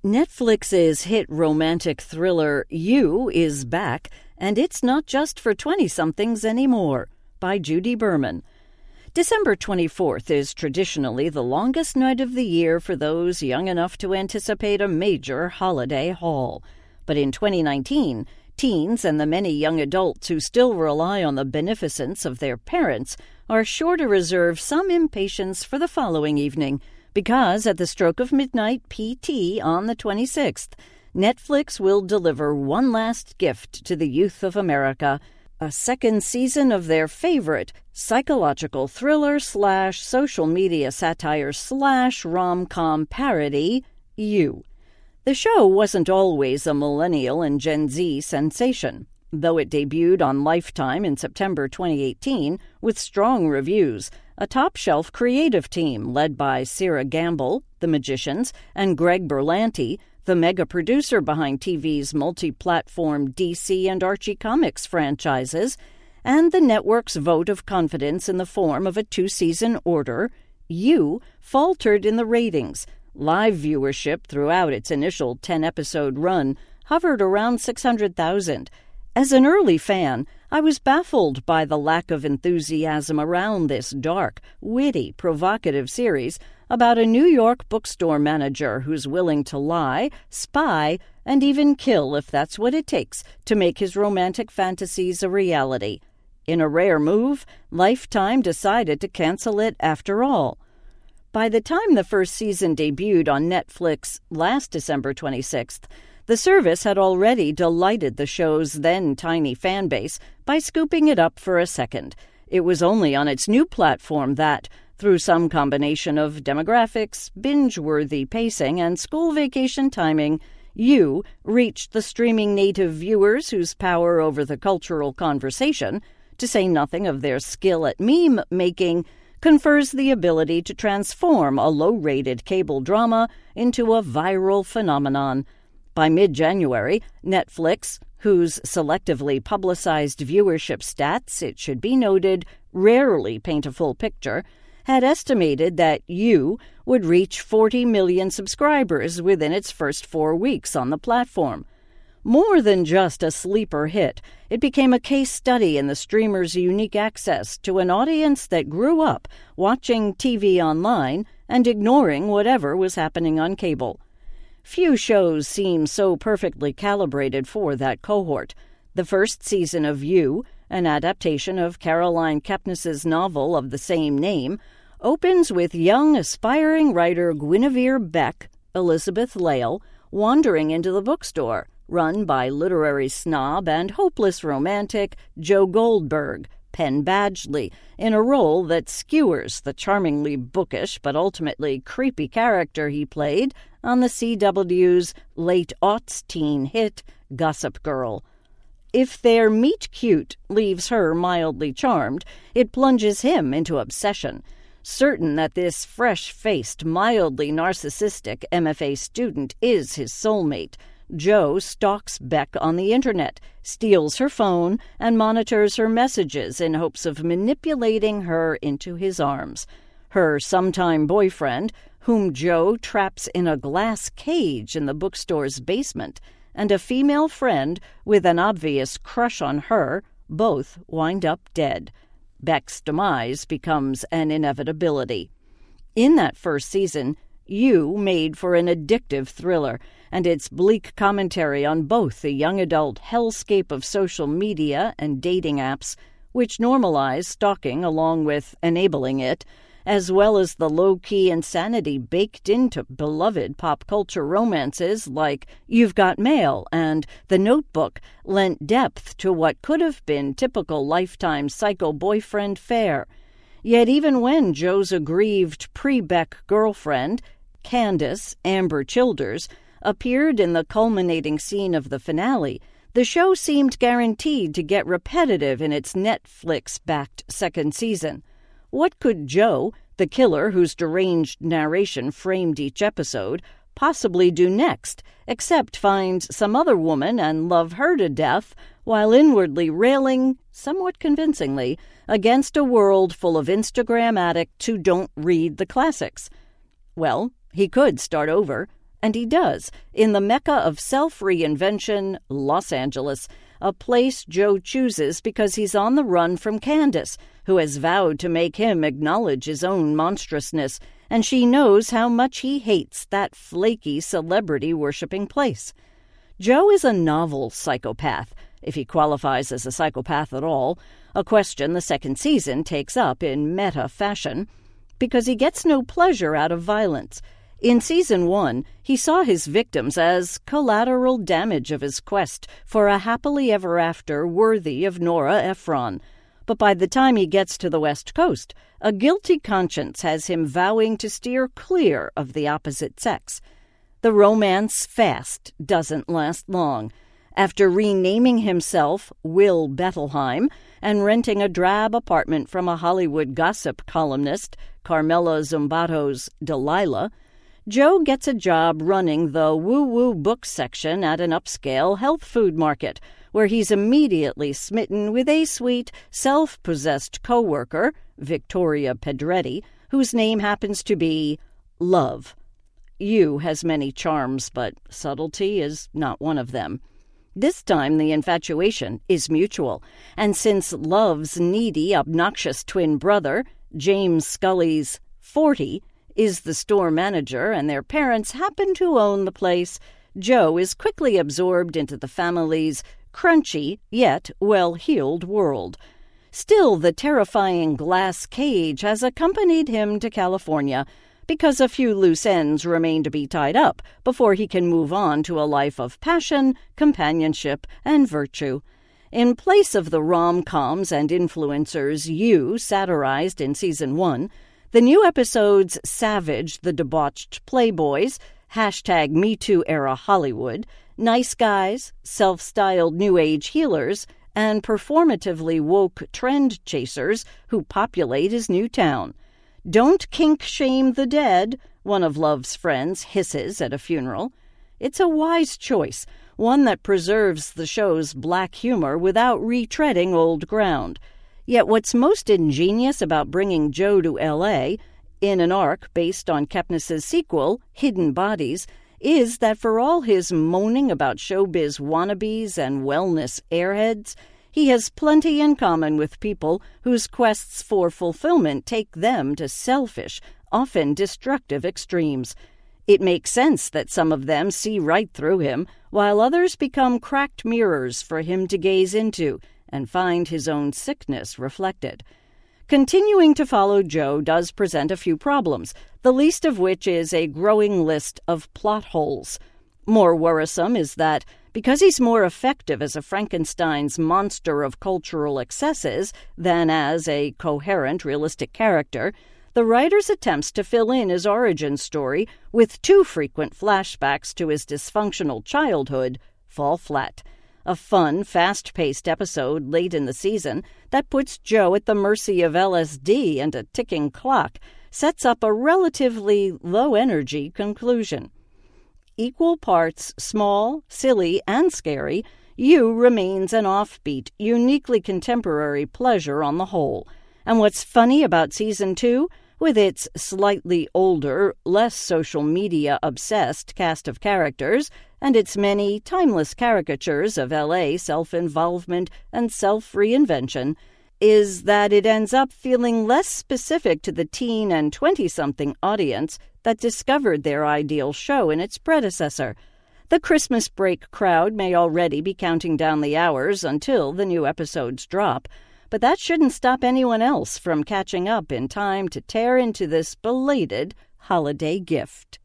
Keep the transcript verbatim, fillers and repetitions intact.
Netflix's hit romantic thriller You is back, and it's not just for twenty-somethings anymore, by Judy Berman. December twenty-fourth is traditionally the longest night of the year for those young enough to anticipate a major holiday haul. But in twenty nineteen, teens and the many young adults who still rely on the beneficence of their parents are sure to reserve some impatience for the following evening, because at the stroke of midnight P T on the twenty-sixth, Netflix will deliver one last gift to the youth of America, a second season of their favorite psychological thriller slash social media satire slash rom-com parody, You. The show wasn't always a millennial and Gen Z sensation, though it debuted on Lifetime in September twenty eighteen with strong reviews. A top-shelf creative team led by Sarah Gamble, The Magicians, and Greg Berlanti, the mega-producer behind T V's multi-platform D C and Archie Comics franchises, and the network's vote of confidence in the form of a two-season order, You faltered in the ratings. Live viewership throughout its initial ten-episode run hovered around six hundred thousand. As an early fan, I was baffled by the lack of enthusiasm around this dark, witty, provocative series about a New York bookstore manager who's willing to lie, spy, and even kill if that's what it takes to make his romantic fantasies a reality. In a rare move, Lifetime decided to cancel it after all. By the time the first season debuted on Netflix last December twenty-sixth, the service had already delighted the show's then tiny fan base by scooping it up for a second. It was only on its new platform that, through some combination of demographics, binge-worthy pacing, and school vacation timing, You reached the streaming native viewers whose power over the cultural conversation, to say nothing of their skill at meme-making, confers the ability to transform a low-rated cable drama into a viral phenomenon. By mid-January, Netflix, whose selectively publicized viewership stats, it should be noted, rarely paint a full picture, had estimated that You would reach forty million subscribers within its first four weeks on the platform. More than just a sleeper hit, it became a case study in the streamer's unique access to an audience that grew up watching T V online and ignoring whatever was happening on cable. Few shows seem so perfectly calibrated for that cohort. The first season of You, an adaptation of Caroline Kepnes's novel of the same name, opens with young aspiring writer Guinevere Beck, Elizabeth Lale, wandering into the bookstore, run by literary snob and hopeless romantic Joe Goldberg, Penn Badgley, in a role that skewers the charmingly bookish but ultimately creepy character he played on the C W's late-aughts teen hit Gossip Girl. If their meet-cute leaves her mildly charmed, it plunges him into obsession. Certain that this fresh-faced, mildly narcissistic M F A student is his soulmate, Joe stalks Beck on the internet, steals her phone, and monitors her messages in hopes of manipulating her into his arms. Her sometime boyfriend, whom Joe traps in a glass cage in the bookstore's basement, and a female friend with an obvious crush on her, both wind up dead. Beck's demise becomes an inevitability. In that first season, You made for an addictive thriller, and its bleak commentary on both the young adult hellscape of social media and dating apps, which normalize stalking along with enabling it, as well as the low-key insanity baked into beloved pop culture romances like You've Got Mail and The Notebook, lent depth to what could have been typical Lifetime psycho boyfriend fare. Yet even when Joe's aggrieved pre-Beck girlfriend, Candace Amber Childers, appeared in the culminating scene of the finale, the show seemed guaranteed to get repetitive in its Netflix-backed second season. What could Joe, the killer whose deranged narration framed each episode, possibly do next, except find some other woman and love her to death, while inwardly railing, somewhat convincingly, against a world full of Instagram addicts who don't read the classics? Well, he could start over, And he does, in the mecca of self-reinvention, Los Angeles, a place Joe chooses because he's on the run from Candace, who has vowed to make him acknowledge his own monstrousness, and she knows how much he hates that flaky celebrity-worshipping place. Joe is a novel psychopath, if he qualifies as a psychopath at all, a question the second season takes up in meta fashion, because he gets no pleasure out of violence. In season one, he saw his victims as collateral damage of his quest for a happily ever after worthy of Nora Ephron. But by the time he gets to the West Coast, a guilty conscience has him vowing to steer clear of the opposite sex. The romance fast doesn't last long. After renaming himself Will Bettelheim and renting a drab apartment from a Hollywood gossip columnist, Carmela Zumbato's Delilah, Joe gets a job running the woo-woo book section at an upscale health food market, where he's immediately smitten with a sweet, self-possessed co-worker, Victoria Pedretti, whose name happens to be Love. You has many charms, but subtlety is not one of them. This time the infatuation is mutual, and since Love's needy, obnoxious twin brother, James Scully's forty, is the store manager and their parents happen to own the place, Joe is quickly absorbed into the family's crunchy yet well-heeled world. Still, the terrifying glass cage has accompanied him to California because a few loose ends remain to be tied up before he can move on to a life of passion, companionship, and virtue. In place of the rom-coms and influencers you satirized in season one, the new episodes savage the debauched playboys, hashtag MeToo-era Hollywood, nice guys, self-styled New Age healers, and performatively woke trend chasers who populate his new town. Don't kink-shame the dead, one of Love's friends hisses at a funeral. It's a wise choice, one that preserves the show's black humor without retreading old ground. Yet what's most ingenious about bringing Joe to L A, in an arc based on Kepnes's sequel, Hidden Bodies, is that for all his moaning about showbiz wannabes and wellness airheads, he has plenty in common with people whose quests for fulfillment take them to selfish, often destructive extremes. It makes sense that some of them see right through him, while others become cracked mirrors for him to gaze into and find his own sickness reflected. Continuing to follow Joe does present a few problems, the least of which is a growing list of plot holes. More worrisome is that, because he's more effective as a Frankenstein's monster of cultural excesses than as a coherent, realistic character, the writer's attempts to fill in his origin story with too frequent flashbacks to his dysfunctional childhood fall flat. A fun, fast-paced episode late in the season that puts Joe at the mercy of L S D and a ticking clock sets up a relatively low-energy conclusion. Equal parts small, silly, and scary, You remains an offbeat, uniquely contemporary pleasure on the whole. And what's funny about season two, with its slightly older, less social media-obsessed cast of characters, and its many timeless caricatures of L A self-involvement and self-reinvention, is that it ends up feeling less specific to the teen and twenty-something audience that discovered their ideal show in its predecessor. The Christmas break crowd may already be counting down the hours until the new episodes drop, but that shouldn't stop anyone else from catching up in time to tear into this belated holiday gift.